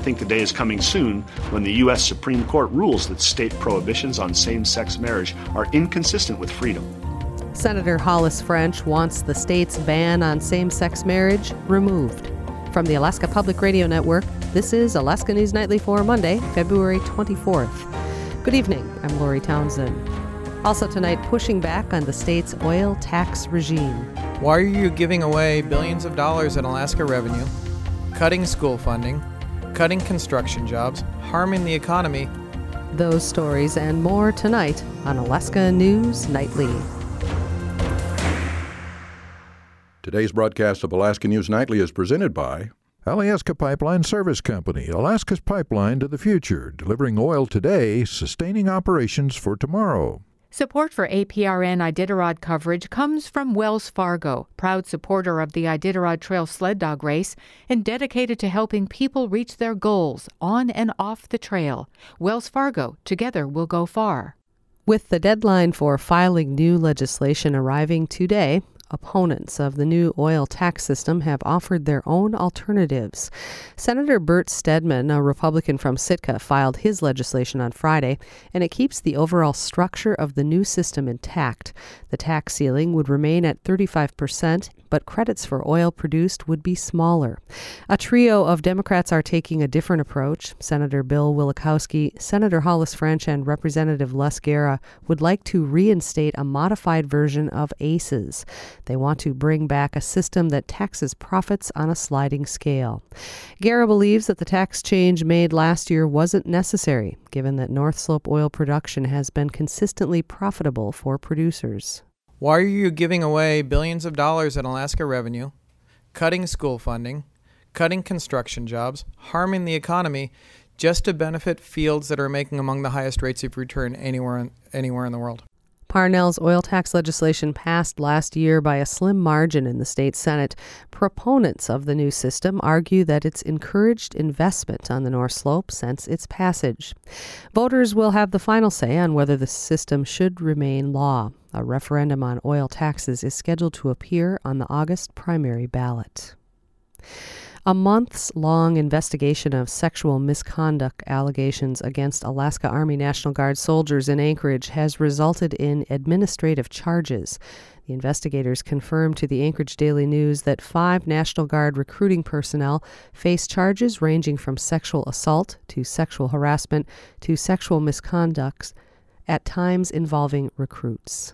think the day is coming soon when the U.S. Supreme Court rules that state prohibitions on same-sex marriage are inconsistent with freedom. Senator Hollis French wants the state's ban on same-sex marriage removed. From the Alaska Public Radio Network, this is Alaska News Nightly for Monday, February 24th. Good evening, I'm Lori Townsend. Also tonight, pushing back on the state's oil tax regime. Why are you giving away billions of dollars in Alaska revenue, cutting school funding, cutting construction jobs, harming the economy? Those stories and more tonight on Alaska News Nightly. Today's broadcast of Alaska News Nightly is presented by Alyeska Pipeline Service Company, Alaska's pipeline to the future, delivering oil today, sustaining operations for tomorrow. Support for APRN Iditarod coverage comes from Wells Fargo, proud supporter of the Iditarod Trail Sled Dog Race and dedicated to helping people reach their goals on and off the trail. Wells Fargo, together we'll go far. With the deadline for filing new legislation arriving today, opponents of the new oil tax system have offered their own alternatives. Senator Bert Stedman, a Republican from Sitka, filed his legislation on Friday, and it keeps the overall structure of the new system intact. The tax ceiling would remain at 35%, but credits for oil produced would be smaller. A trio of Democrats are taking a different approach. Senator Bill Wielechowski, Senator Hollis French, and Representative Les Guerra would like to reinstate a modified version of ACES. They want to bring back a system that taxes profits on a sliding scale. Guerra believes that the tax change made last year wasn't necessary, given that North Slope oil production has been consistently profitable for producers. Why are you giving away billions of dollars in Alaska revenue, cutting school funding, cutting construction jobs, harming the economy, just to benefit fields that are making among the highest rates of return anywhere in the world? Parnell's oil tax legislation passed last year by a slim margin in the state Senate. Proponents of the new system argue that it's encouraged investment on the North Slope since its passage. Voters will have the final say on whether the system should remain law. A referendum on oil taxes is scheduled to appear on the August primary ballot. A months-long investigation of sexual misconduct allegations against Alaska Army National Guard soldiers in Anchorage has resulted in administrative charges. The investigators confirmed to the Anchorage Daily News that 5 National Guard recruiting personnel face charges ranging from sexual assault to sexual harassment to sexual misconduct, at times involving recruits.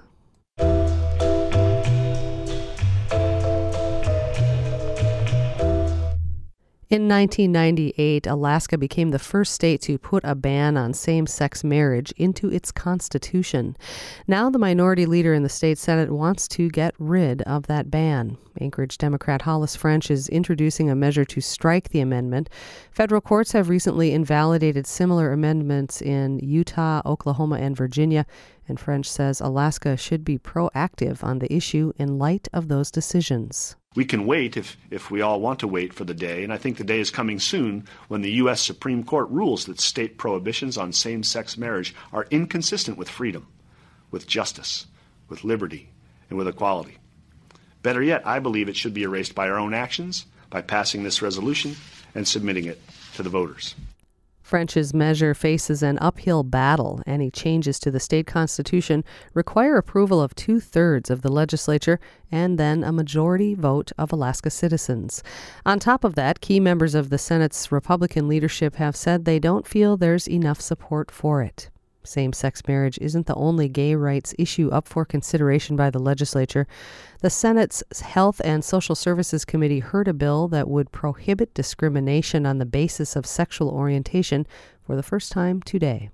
In 1998, Alaska became the first state to put a ban on same-sex marriage into its constitution. Now the minority leader in the state Senate wants to get rid of that ban. Anchorage Democrat Hollis French is introducing a measure to strike the amendment. Federal courts have recently invalidated similar amendments in Utah, Oklahoma, and Virginia, and French says Alaska should be proactive on the issue in light of those decisions. We can wait if we all want to wait for the day, and I think the day is coming soon when the U.S. Supreme Court rules that state prohibitions on same-sex marriage are inconsistent with freedom, with justice, with liberty, and with equality. Better yet, I believe it should be erased by our own actions, by passing this resolution and submitting it to the voters. French's measure faces an uphill battle. Any changes to the state constitution require approval of 2/3 of the legislature and then a majority vote of Alaska citizens. On top of that, key members of the Senate's Republican leadership have said they don't feel there's enough support for it. Same-sex marriage isn't the only gay rights issue up for consideration by the legislature. The Senate's Health and Social Services Committee heard a bill that would prohibit discrimination on the basis of sexual orientation for the first time today.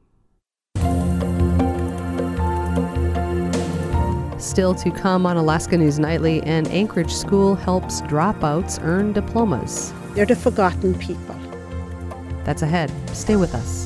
Still to come on Alaska News Nightly, an Anchorage school helps dropouts earn diplomas. They're the forgotten people. That's ahead. Stay with us.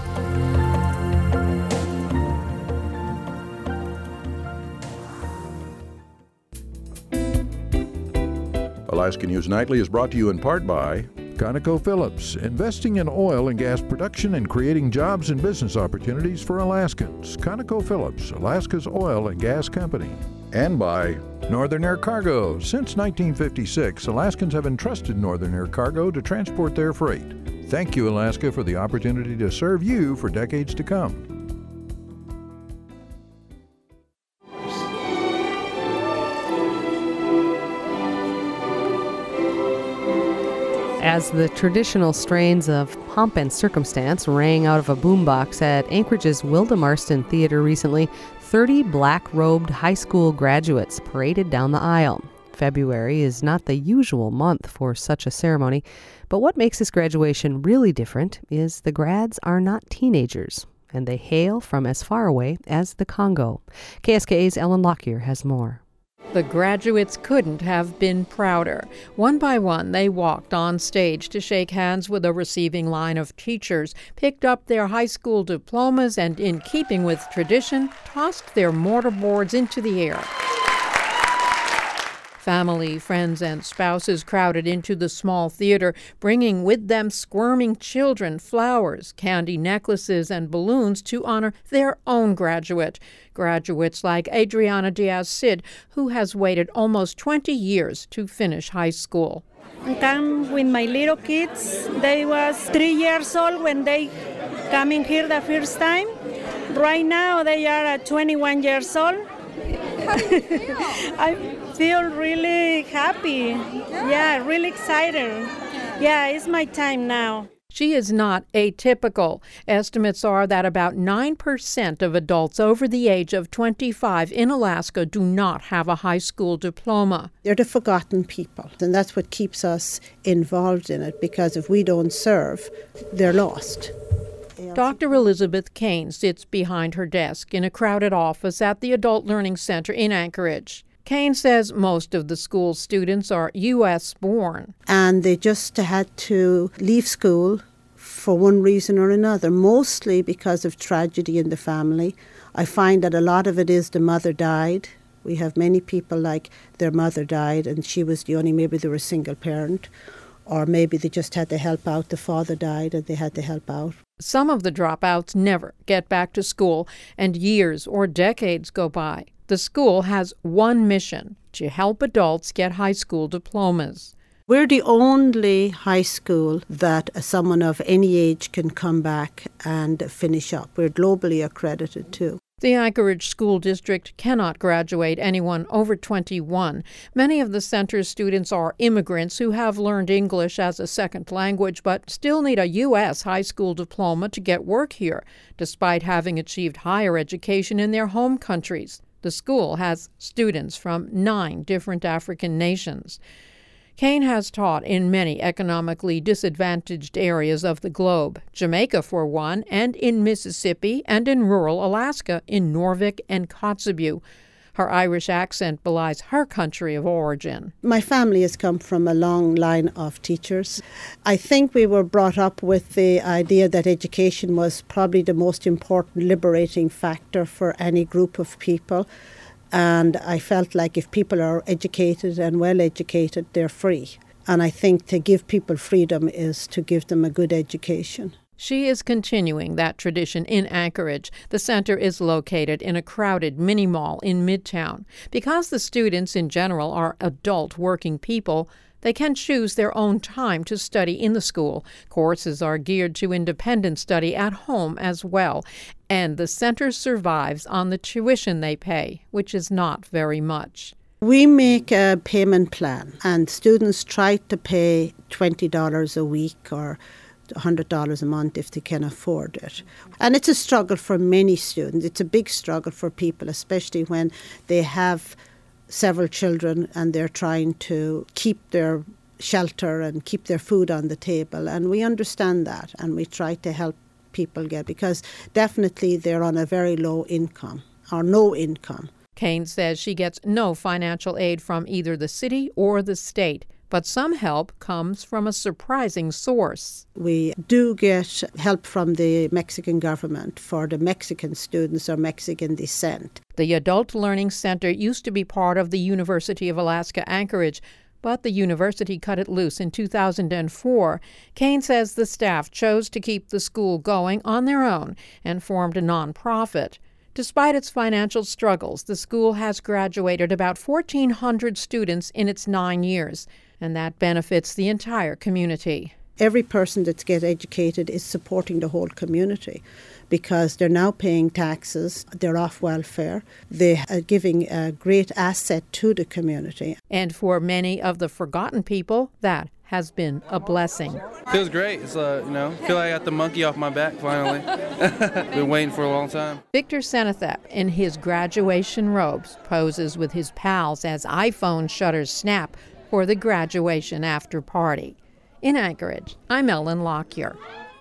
Alaska News Nightly is brought to you in part by ConocoPhillips, investing in oil and gas production and creating jobs and business opportunities for Alaskans. ConocoPhillips, Alaska's oil and gas company. And by Northern Air Cargo. Since 1956, Alaskans have entrusted Northern Air Cargo to transport their freight. Thank you, Alaska, for the opportunity to serve you for decades to come. As the traditional strains of Pomp and Circumstance rang out of a boombox at Anchorage's Wilda Marston Theater recently, 30 black-robed high school graduates paraded down the aisle. February is not the usual month for such a ceremony, but what makes this graduation really different is the grads are not teenagers, and they hail from as far away as the Congo. KSKA's Ellen Lockyer has more. The graduates couldn't have been prouder. One by one, they walked on stage to shake hands with a receiving line of teachers, picked up their high school diplomas, and in keeping with tradition, tossed their mortarboards into the air. Family, friends, and spouses crowded into the small theater, bringing with them squirming children, flowers, candy necklaces, and balloons to honor their own graduate. Graduates like Adriana Diaz-Sid, who has waited almost 20 years to finish high school. I come with my little kids. They was 3 years old when they coming here the first time. Right now they are 21 years old. I feel really happy. Yeah, really excited. Yeah, it's my time now. She is not atypical. Estimates are that about 9% of adults over the age of 25 in Alaska do not have a high school diploma. They're the forgotten people, and that's what keeps us involved in it, because if we don't serve, they're lost. Dr. Elizabeth Kane sits behind her desk in a crowded office at the Adult Learning Center in Anchorage. Kane says most of the school students are U.S. born. And they just had to leave school for one reason or another, mostly because of tragedy in the family. I find that a lot of it is the mother died. We have many people like their mother died and she was the only, maybe they were a single parent, or maybe they just had to help out. The father died and they had to help out. Some of the dropouts never get back to school, and years or decades go by. The school has one mission: to help adults get high school diplomas. We're the only high school that someone of any age can come back and finish up. We're globally accredited too. The Anchorage School District cannot graduate anyone over 21. Many of the center's students are immigrants who have learned English as a second language but still need a U.S. high school diploma to get work here, despite having achieved higher education in their home countries. The school has students from 9 different African nations. Kane has taught in many economically disadvantaged areas of the globe, Jamaica for one, and in Mississippi, and in rural Alaska, in Norvik and Kotzebue. Her Irish accent belies her country of origin. My family has come from a long line of teachers. I think we were brought up with the idea that education was probably the most important liberating factor for any group of people. And I felt like if people are educated and well educated, they're free. And I think to give people freedom is to give them a good education. She is continuing that tradition in Anchorage. The center is located in a crowded mini mall in Midtown. Because the students in general are adult working people, they can choose their own time to study in the school. Courses are geared to independent study at home as well. And the center survives on the tuition they pay, which is not very much. We make a payment plan, and students try to pay $20 a week or $100 a month if they can afford it. And it's a struggle for many students. It's a big struggle for people, especially when they have several children and they're trying to keep their shelter and keep their food on the table. And we understand that, and we try to help people get, because definitely they're on a very low income or no income. Kane says she gets no financial aid from either the city or the state, but some help comes from a surprising source. We do get help from the Mexican government for the Mexican students of Mexican descent. The Adult Learning Center used to be part of the University of Alaska Anchorage, but the university cut it loose in 2004. Kane says the staff chose to keep the school going on their own and formed a nonprofit. Despite its financial struggles, the school has graduated about 1,400 students in its 9 years, and that benefits the entire community. Every person that gets educated is supporting the whole community because they're now paying taxes, they're off welfare, they are giving a great asset to the community. And for many of the forgotten people, that has been a blessing. Feels great. It's feel like I got the monkey off my back finally. Been waiting for a long time. Victor Senethep, in his graduation robes, poses with his pals as iPhone shutters snap for the graduation after party. In Anchorage, I'm Ellen Lockyer.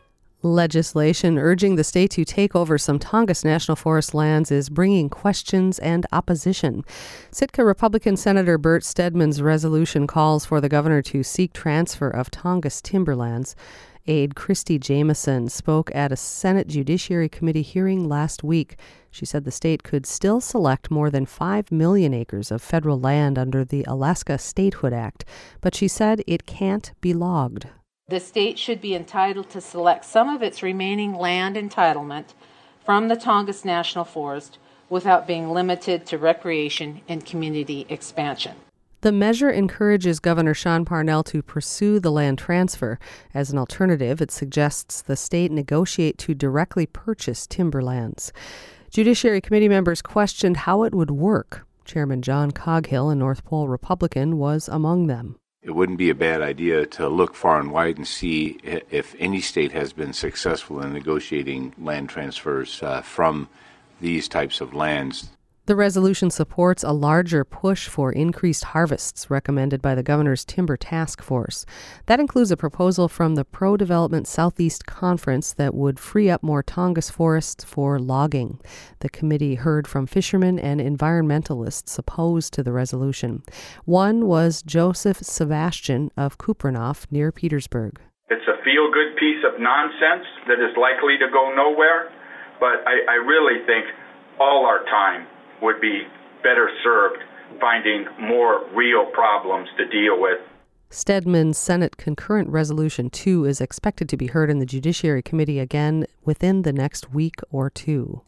Legislation urging the state to take over some Tongass National Forest lands is bringing questions and opposition. Sitka Republican Senator Bert Stedman's resolution calls for the governor to seek transfer of Tongass timberlands. Aide Christy Jameson spoke at a Senate Judiciary Committee hearing last week. She said the state could still select more than 5 million acres of federal land under the Alaska Statehood Act, but she said it can't be logged. The state should be entitled to select some of its remaining land entitlement from the Tongass National Forest without being limited to recreation and community expansion. The measure encourages Governor Sean Parnell to pursue the land transfer. As an alternative, it suggests the state negotiate to directly purchase timberlands. Judiciary Committee members questioned how it would work. Chairman John Coghill, a North Pole Republican, was among them. It wouldn't be a bad idea to look far and wide and see if any state has been successful in negotiating land transfers from these types of lands. The resolution supports a larger push for increased harvests recommended by the governor's Timber Task Force. That includes a proposal from the Pro-Development Southeast Conference that would free up more Tongass forests for logging. The committee heard from fishermen and environmentalists opposed to the resolution. One was Joseph Sebastian of Kupreanof near Petersburg. It's a feel-good piece of nonsense that is likely to go nowhere, but I really think all our time would be better served finding more real problems to deal with. Stedman's Senate Concurrent Resolution 2 is expected to be heard in the Judiciary Committee again within the next week or two.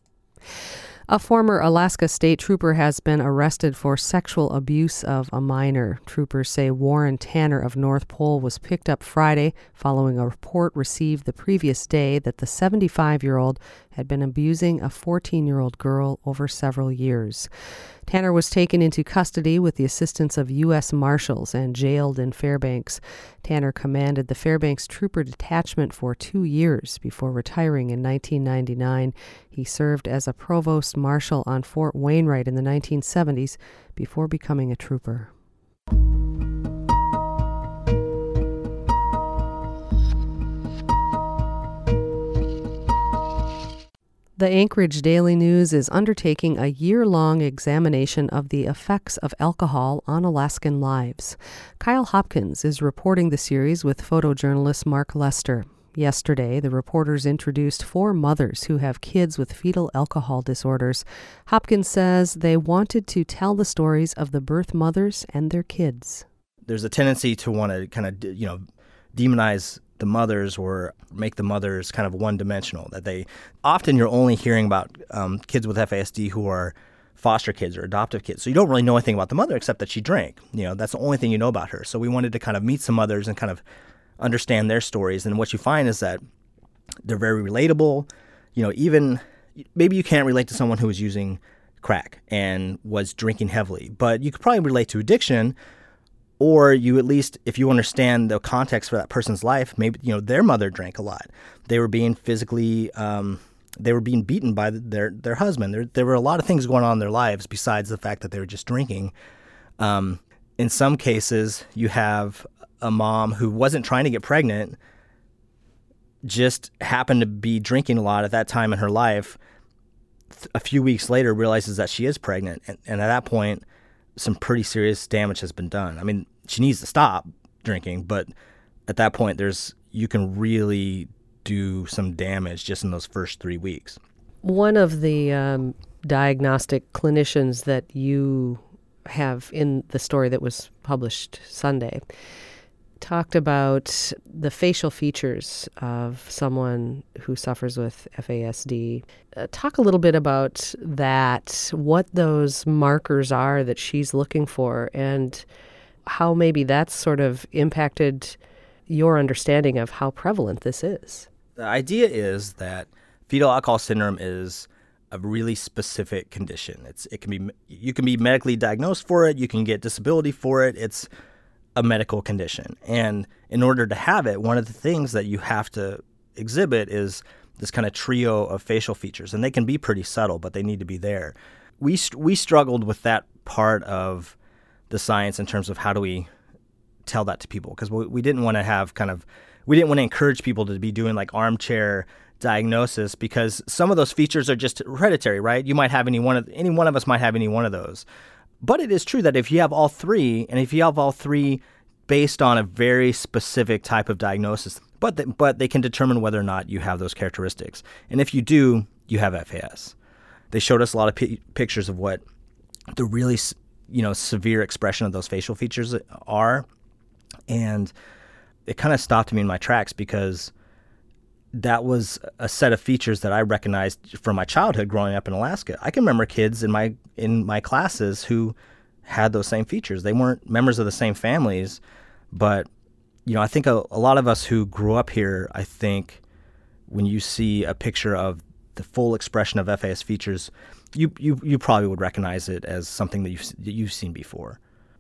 A former Alaska State Trooper has been arrested for sexual abuse of a minor. Troopers say Warren Tanner of North Pole was picked up Friday following a report received the previous day that the 75-year-old had been abusing a 14-year-old girl over several years. Tanner was taken into custody with the assistance of U.S. Marshals and jailed in Fairbanks. Tanner commanded the Fairbanks Trooper Detachment for 2 years before retiring in 1999. He served as a provost marshal on Fort Wainwright in the 1970s before becoming a trooper. The Anchorage Daily News is undertaking a year-long examination of the effects of alcohol on Alaskan lives. Kyle Hopkins is reporting the series with photojournalist Mark Lester. Yesterday, the reporters introduced 4 mothers who have kids with fetal alcohol disorders. Hopkins says they wanted to tell the stories of the birth mothers and their kids. There's a tendency to want to kind of, demonize the mothers or make the mothers kind of one-dimensional. That they often you're only hearing about kids with FASD who are foster kids or adoptive kids. So you don't really know anything about the mother except that she drank. That's the only thing you know about her. So we wanted to kind of meet some mothers and kind of understand their stories. And what you find is that they're very relatable. Even maybe you can't relate to someone who was using crack and was drinking heavily, but you could probably relate to addiction. Or you at least, if you understand the context for that person's life, maybe, their mother drank a lot. They were being physically, they were being beaten by their husband. There were a lot of things going on in their lives besides the fact that they were just drinking. In some cases, you have a mom who wasn't trying to get pregnant, just happened to be drinking a lot at that time in her life. A few weeks later, realizes that she is pregnant. And at that point, some pretty serious damage has been done. I mean, she needs to stop drinking, but at that point, you can really do some damage just in those first 3 weeks. One of the diagnostic clinicians that you have in the story that was published Sunday talked about the facial features of someone who suffers with FASD. Talk a little bit about that, what those markers are that she's looking for, and how maybe that's sort of impacted your understanding of how prevalent this is. The idea is that fetal alcohol syndrome is a really specific condition. You can be medically diagnosed for it, you can get disability for it. It's a medical condition. And in order to have it, one of the things that you have to exhibit is this kind of trio of facial features, and they can be pretty subtle, but they need to be there. We struggled with that part of the science in terms of how do we tell that to people, because we didn't want to we didn't want to encourage people to be doing like armchair diagnosis, because some of those features are just hereditary, right? You might have any one of us might have any one of those. But it is true that if you have all three, and if you have all three based on a very specific type of diagnosis, but they can determine whether or not you have those characteristics. And if you do, you have FAS. They showed us a lot of pictures of what the really, severe expression of those facial features are. And it kind of stopped me in my tracks, because that was a set of features that I recognized from my childhood growing up in Alaska. I can remember kids in my classes who had those same features. They weren't members of the same families, but I think a lot of us who grew up here, I think when you see a picture of the full expression of FAS features, you probably would recognize it as something that you've seen before.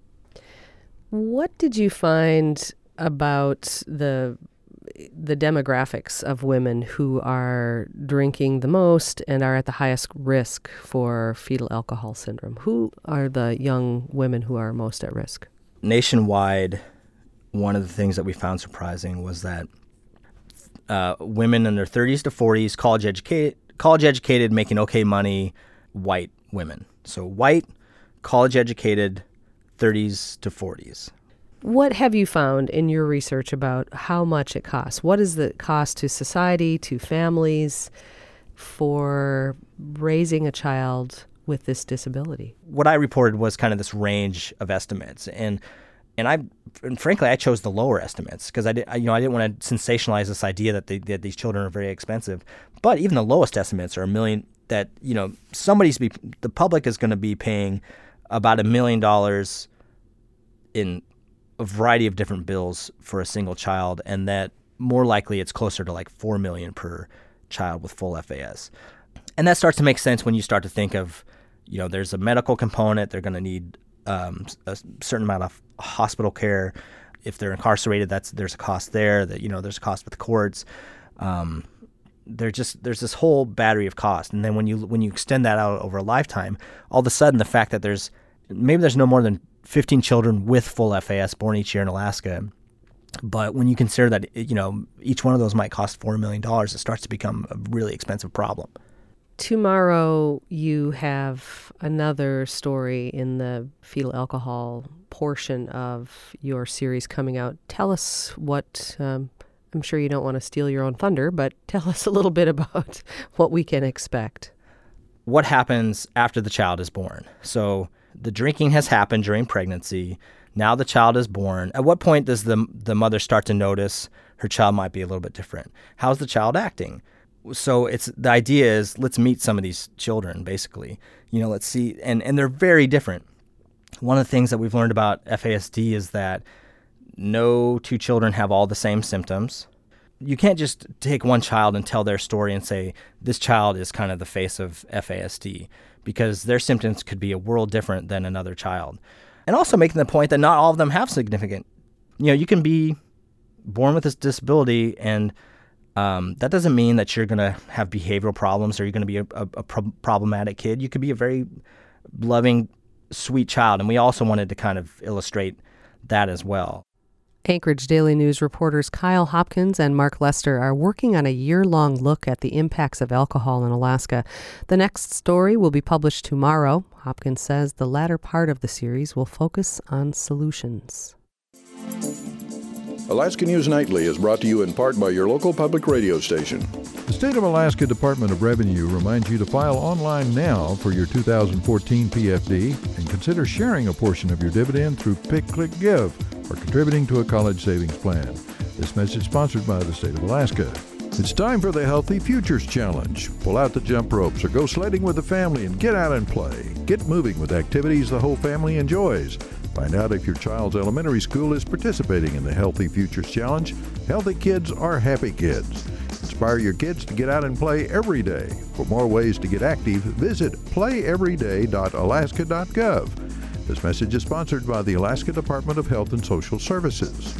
What did you find about the demographics of women who are drinking the most and are at the highest risk for fetal alcohol syndrome? Who are the young women who are most at risk? Nationwide, one of the things that we found surprising was that women in their 30s to 40s, college educated, making okay money, white women. So white, college educated, 30s to 40s. What have you found in your research about how much it costs? What is the cost to society, to families, for raising a child with this disability? What I reported was kind of this range of estimates, and frankly I chose the lower estimates because I didn't want to sensationalize this idea that these children are very expensive. But even the lowest estimates are $1 million. That the public is going to be paying about $1 million in a variety of different bills for a single child, and that more likely it's closer to like $4 million per child with full FAS. And that starts to make sense when you start to think of, there's a medical component. They're going to need a certain amount of hospital care. If they're incarcerated, there's a cost there. That there's a cost with the courts. There's this whole battery of cost, and then when you extend that out over a lifetime, all of a sudden the fact that there's no more than 15 children with full FAS born each year in Alaska. But when you consider that, each one of those might cost $4 million, it starts to become a really expensive problem. Tomorrow, you have another story in the fetal alcohol portion of your series coming out. Tell us what, I'm sure you don't want to steal your own thunder, but tell us a little bit about what we can expect. What happens after the child is born? So the drinking has happened during pregnancy. Now the child is born. At what point does the mother start to notice her child might be a little bit different? How's the child acting? So the idea is, let's meet some of these children, basically. Let's see, and they're very different. One of the things that we've learned about FASD is that no two children have all the same symptoms. You can't just take one child and tell their story and say, this child is kind of the face of FASD, because their symptoms could be a world different than another child. And also making the point that not all of them have significant, you can be born with this disability, and that doesn't mean that you're going to have behavioral problems or you're going to be a problematic kid. You could be a very loving, sweet child. And we also wanted to kind of illustrate that as well. Anchorage Daily News reporters Kyle Hopkins and Mark Lester are working on a year-long look at the impacts of alcohol in Alaska. The next story will be published tomorrow. Hopkins says the latter part of the series will focus on solutions. Alaska News Nightly is brought to you in part by your local public radio station. The State of Alaska Department of Revenue reminds you to file online now for your 2014 PFD and consider sharing a portion of your dividend through Pick Click Give or contributing to a college savings plan. This message sponsored by the State of Alaska. It's time for the Healthy Futures Challenge. Pull out the jump ropes or go sledding with the family and get out and play. Get moving with activities the whole family enjoys. Find out if your child's elementary school is participating in the Healthy Futures Challenge. Healthy kids are happy kids. Inspire your kids to get out and play every day. For more ways to get active, visit playeveryday.alaska.gov. This message is sponsored by the Alaska Department of Health and Social Services.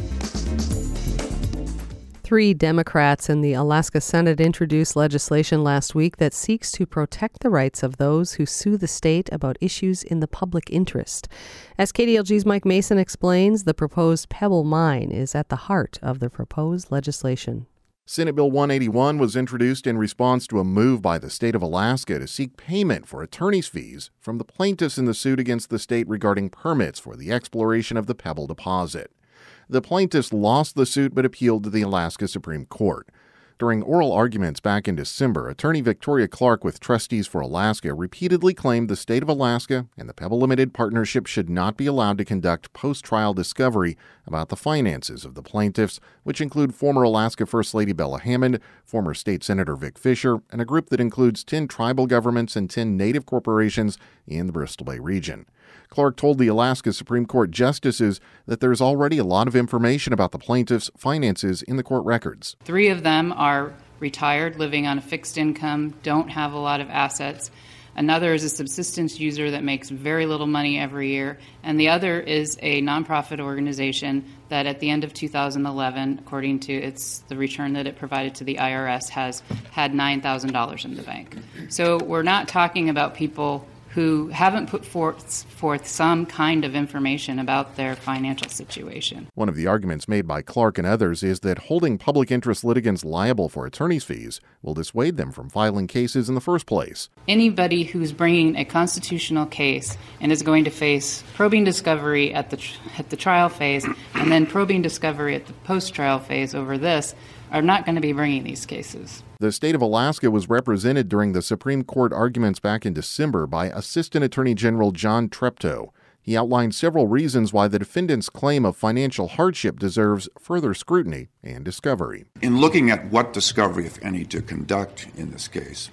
3 Democrats in the Alaska Senate introduced legislation last week that seeks to protect the rights of those who sue the state about issues in the public interest. As KDLG's Mike Mason explains, the proposed Pebble Mine is at the heart of the proposed legislation. Senate Bill 181 was introduced in response to a move by the state of Alaska to seek payment for attorney's fees from the plaintiffs in the suit against the state regarding permits for the exploration of the Pebble deposit. The plaintiffs lost the suit but appealed to the Alaska Supreme Court. During oral arguments back in December, attorney Victoria Clark with Trustees for Alaska repeatedly claimed the state of Alaska and the Pebble Limited Partnership should not be allowed to conduct post-trial discovery about the finances of the plaintiffs, which include former Alaska First Lady Bella Hammond, former State Senator Vic Fisher, and a group that includes 10 tribal governments and 10 native corporations in the Bristol Bay region. Clark told the Alaska Supreme Court justices that there's already a lot of information about the plaintiffs' finances in the court records. 3 of them are retired, living on a fixed income, don't have a lot of assets. Another is a subsistence user that makes very little money every year. And the other is a nonprofit organization that at the end of 2011, according to the return that it provided to the IRS, has had $9,000 in the bank. So we're not talking about people who haven't put forth some kind of information about their financial situation. One of the arguments made by Clark and others is that holding public interest litigants liable for attorney's fees will dissuade them from filing cases in the first place. Anybody who's bringing a constitutional case and is going to face probing discovery at the trial phase and then probing discovery at the post-trial phase over this are not going to be bringing these cases. The state of Alaska was represented during the Supreme Court arguments back in December by Assistant Attorney General John Treptow. He outlined several reasons why the defendant's claim of financial hardship deserves further scrutiny and discovery. In looking at what discovery, if any, to conduct in this case,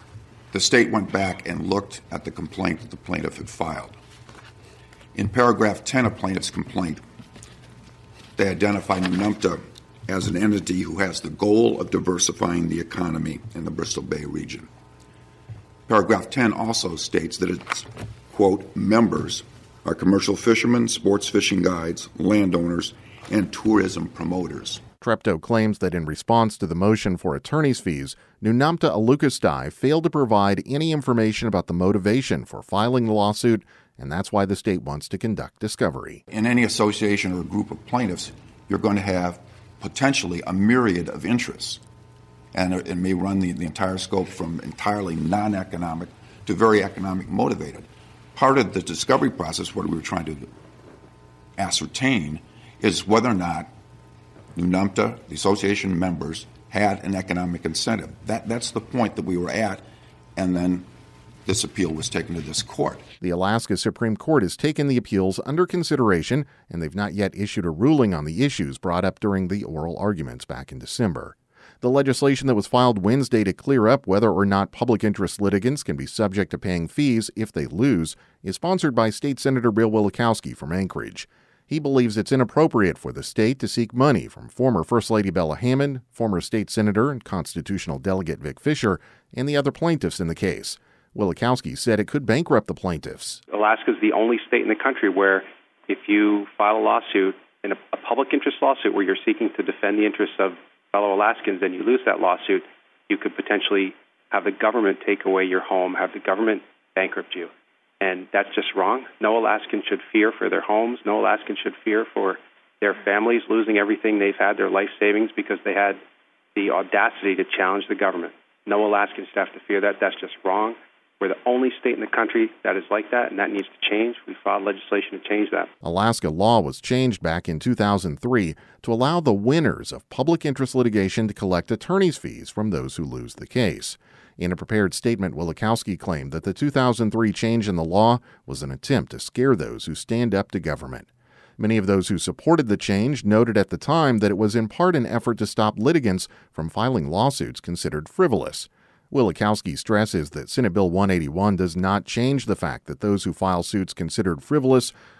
the state went back and looked at the complaint that the plaintiff had filed. In paragraph 10 of plaintiff's complaint, they identified NUMTA as an entity who has the goal of diversifying the economy in the Bristol Bay region. Paragraph 10 also states that its, quote, members are commercial fishermen, sports fishing guides, landowners, and tourism promoters. Treptow claims that in response to the motion for attorney's fees, Nunamta Alukastai failed to provide any information about the motivation for filing the lawsuit, and that's why the state wants to conduct discovery. In any association or group of plaintiffs, you're going to have potentially a myriad of interests, and it may run the entire scope from entirely non-economic to very economic motivated. Part of the discovery process, what we were trying to ascertain, is whether or not NUMTA, the association members, had an economic incentive. That's the point that we were at, and then this appeal was taken to this court. The Alaska Supreme Court has taken the appeals under consideration, and they've not yet issued a ruling on the issues brought up during the oral arguments back in December. The legislation that was filed Wednesday to clear up whether or not public interest litigants can be subject to paying fees if they lose is sponsored by State Senator Bill Wielechowski from Anchorage. He believes it's inappropriate for the state to seek money from former First Lady Bella Hammond, former State Senator and Constitutional Delegate Vic Fisher, and the other plaintiffs in the case. Wielechowski said it could bankrupt the plaintiffs. Alaska is the only state in the country where if you file a lawsuit, in a public interest lawsuit where you're seeking to defend the interests of fellow Alaskans and you lose that lawsuit, you could potentially have the government take away your home, have the government bankrupt you. And that's just wrong. No Alaskan should fear for their homes. No Alaskan should fear for their families losing everything they've had, their life savings, because they had the audacity to challenge the government. No Alaskan should have to fear that. That's just wrong. We're the only state in the country that is like that, and that needs to change. We filed legislation to change that. Alaska law was changed back in 2003 to allow the winners of public interest litigation to collect attorney's fees from those who lose the case. In a prepared statement, Wielechowski claimed that the 2003 change in the law was an attempt to scare those who stand up to government. Many of those who supported the change noted at the time that it was in part an effort to stop litigants from filing lawsuits considered frivolous. Wielechowski stresses that Senate Bill 181 does not change the fact that those who file suits considered frivolous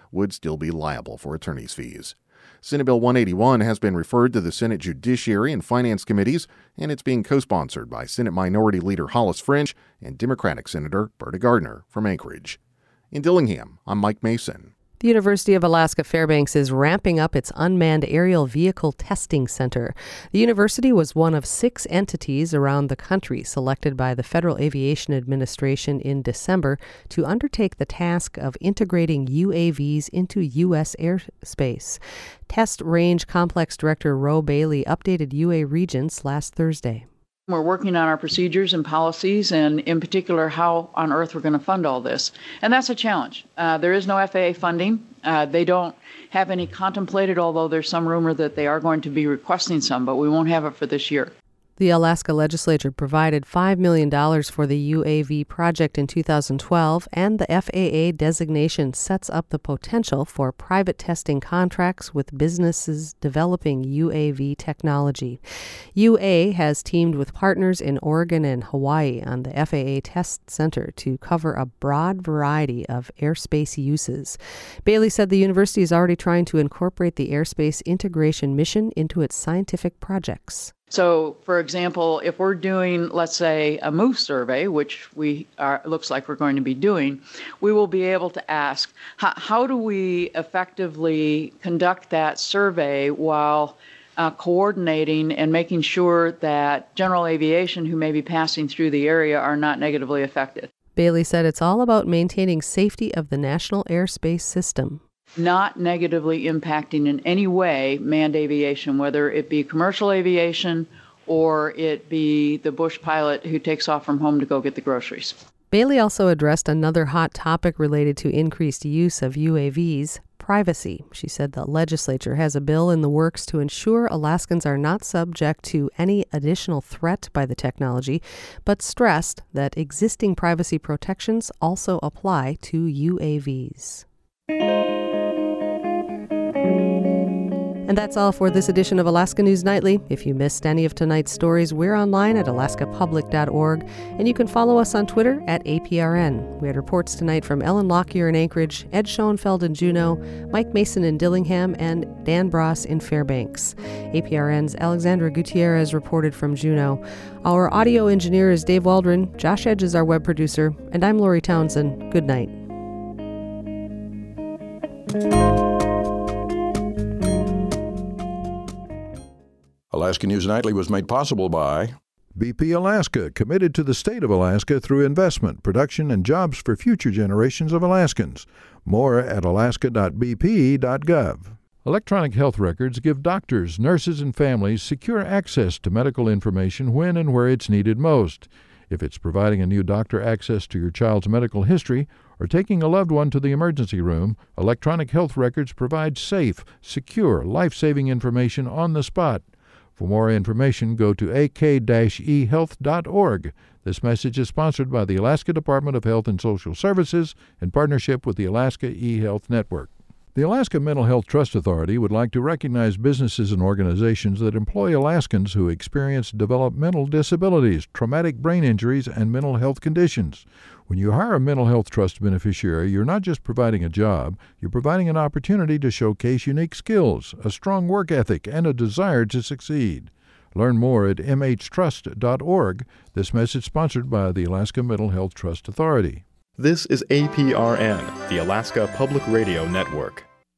would still be liable for attorney's fees. Senate Bill 181 has been referred to the Senate Judiciary and Finance Committees, and it's being co-sponsored by Senate Minority Leader Hollis French and Democratic Senator Berta Gardner from Anchorage. In Dillingham, I'm Mike Mason. The University of Alaska Fairbanks is ramping up its unmanned aerial vehicle testing center. The university was one of 6 entities around the country selected by the Federal Aviation Administration in December to undertake the task of integrating UAVs into U.S. airspace. Test Range Complex Director Ro Bailey updated UA Regents last Thursday. We're working on our procedures and policies, and in particular, how on earth we're going to fund all this. And that's a challenge. There is no FAA funding. They don't have any contemplated, although there's some rumor that they are going to be requesting some, but we won't have it for this year. The Alaska legislature provided $5 million for the UAV project in 2012, and the FAA designation sets up the potential for private testing contracts with businesses developing UAV technology. UA has teamed with partners in Oregon and Hawaii on the FAA Test Center to cover a broad variety of airspace uses. Bailey said the university is already trying to incorporate the airspace integration mission into its scientific projects. So, for example, if we're doing, let's say, a MOVE survey, which looks like we're going to be doing, we will be able to ask, how do we effectively conduct that survey while coordinating and making sure that general aviation who may be passing through the area are not negatively affected? Bailey said it's all about maintaining safety of the national airspace system. Not negatively impacting in any way manned aviation, whether it be commercial aviation or it be the bush pilot who takes off from home to go get the groceries. Bailey also addressed another hot topic related to increased use of UAVs, privacy. She said the legislature has a bill in the works to ensure Alaskans are not subject to any additional threat by the technology, but stressed that existing privacy protections also apply to UAVs. And that's all for this edition of Alaska News Nightly. If you missed any of tonight's stories, we're online at alaskapublic.org, and you can follow us on Twitter at APRN. We had reports tonight from Ellen Lockyer in Anchorage, Ed Schoenfeld in Juneau, Mike Mason in Dillingham, and Dan Bross in Fairbanks. APRN's Alexandra Gutierrez reported from Juneau. Our audio engineer is Dave Waldron, Josh Edge is our web producer, and I'm Lori Townsend. Good night. Alaska News Nightly was made possible by BP Alaska, committed to the state of Alaska through investment, production, and jobs for future generations of Alaskans. More at alaska.bp.gov. Electronic health records give doctors, nurses, and families secure access to medical information when and where it's needed most. If it's providing a new doctor access to your child's medical history or taking a loved one to the emergency room, electronic health records provide safe, secure, life-saving information on the spot. For more information, go to ak-ehealth.org. This message is sponsored by the Alaska Department of Health and Social Services in partnership with the Alaska eHealth Network. The Alaska Mental Health Trust Authority would like to recognize businesses and organizations that employ Alaskans who experience developmental disabilities, traumatic brain injuries, and mental health conditions. When you hire a mental health trust beneficiary, you're not just providing a job, you're providing an opportunity to showcase unique skills, a strong work ethic, and a desire to succeed. Learn more at mhtrust.org. This message sponsored by the Alaska Mental Health Trust Authority. This is APRN, the Alaska Public Radio Network.